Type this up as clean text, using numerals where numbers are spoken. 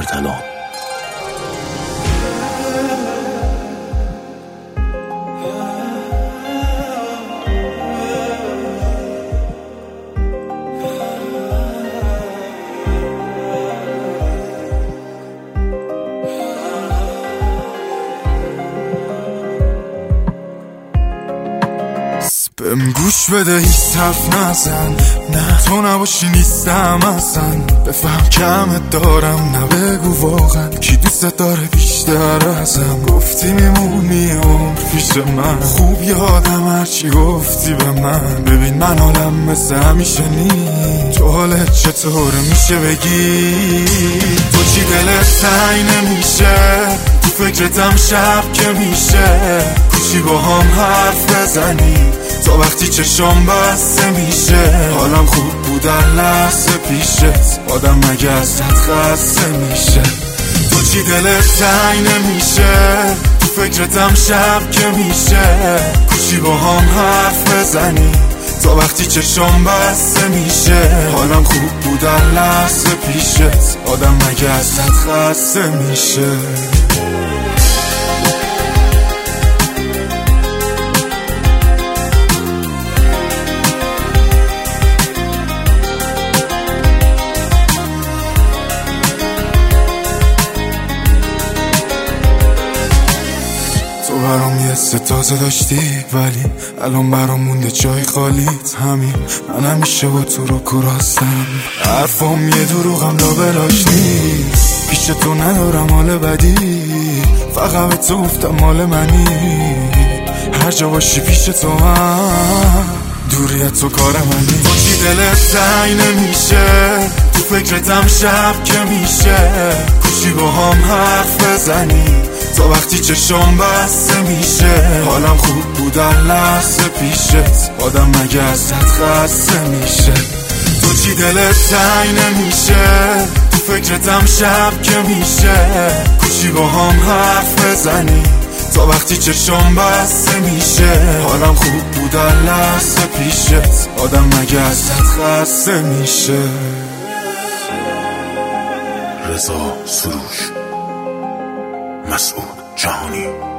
اردلان. بهم گوش بده هیچ حرف نزن، نه تو نباشی نیستم اصلا. بفهم کمت دارم، نه بگو واقعا کی دوست داره بیشتر ازم. گفتی میمونی عمر پیش من، خوب یادم هرچی گفتی به من. ببین من حالم مثل همیشه نی، تو حالت چطوره میشه بگی؟ تو چی دلت تنگ نمیشه؟ تو فکرتم شب که میشه کوچی با هم حرف بزنی تا وقتی چشم بسته میشه. حالم خوب بود لحظه پیشت، آدم مگه ازت خسته میشه؟ تو چی دلت تنگ نمیشه؟ تو فکرتم شب که میشه کوچی با هم حرف بزنی تا وقتی چشم بسته میشه. حالم خوب بود لحظه پیشت، آدم مگه ازت خسته میشه؟ تو برام یه تازه داشتی، ولی الان برام مونده جای خالیت. همین من همیشه با تو رو کراستم، حرفام یه دروغم لابلاش نیست. پیش تو ندارم حال بدی، فقط به تو گفتم مال منی. هر جا باشی پیش تو هم، دوریت تو کار منی. تو چی دلت تنگ نمیشه؟ تو فکرتم شب که میشه کوچی با هم حرف بزنی تا وقتی چشم بسته میشه. حالم خوب بود لحظه پیشت، آدم مگه ازت خسته میشه؟ تو چی دلت تنگ نمیشه؟ تو فکرتم شب که میشه کوچی با هم حرف بزنی تا وقتی چشم بسته میشه. حالم خوب بود لحظه پیشت، آدم مگه ازت خسته میشه؟ رضا سروش، مسعود جهانی.